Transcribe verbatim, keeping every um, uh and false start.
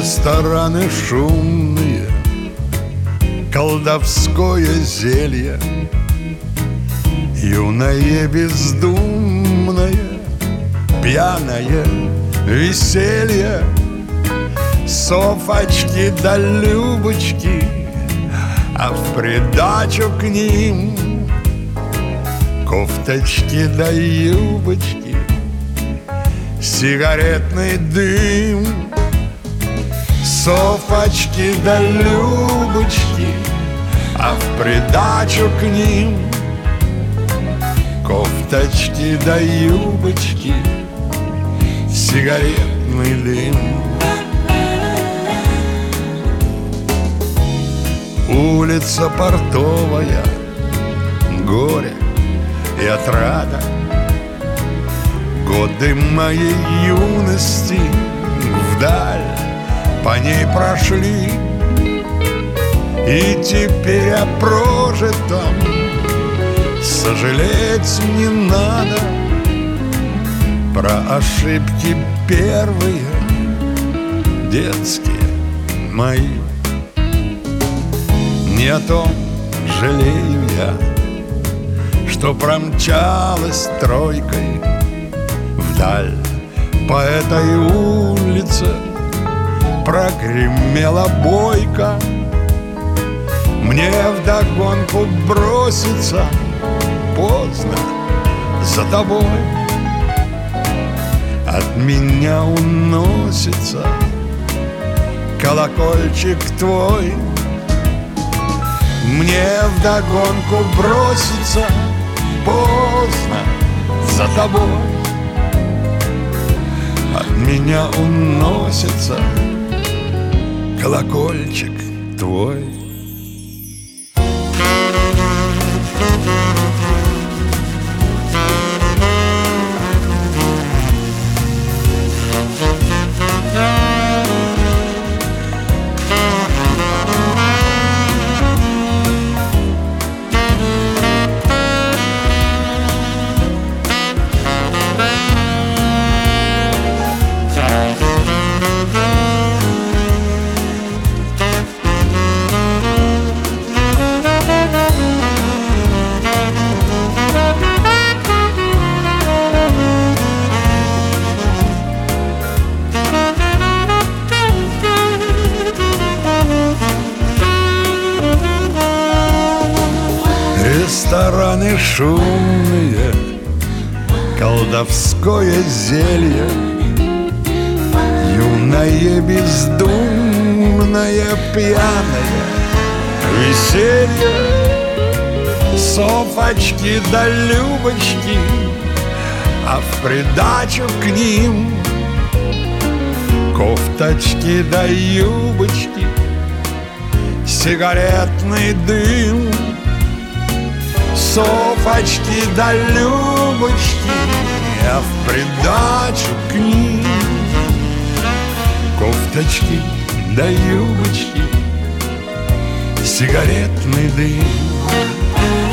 Рестораны шумные, колдовское зелье, юное бездумное, пьяное веселье, софочки да любочки, а в придачу к ним кофточки да юбочки, сигаретный дым. Софочки да любочки, а в придачу к ним кофточки да юбочки, сигаретный дым. Улица Портовая, горе и отрада, годы моей юности вдаль по ней прошли, и теперь о прожитом сожалеть не надо. Про ошибки первые, детские мои, не о том жалею я, что промчалась тройкой вдаль по этой улице. Прогремела бойка, мне вдогонку броситься поздно за тобой. От меня уносится колокольчик твой. Мне вдогонку броситься поздно за тобой. От меня уносится колокольчик твой. Рестораны шумные, колдовское зелье, юное бездумное пьяное веселье, софочки да любочки, а в придачу к ним кофточки да юбочки, сигаретный дым. Софочки да любочки, а в придачу к ним кофточки да юбочки, сигаретный дым.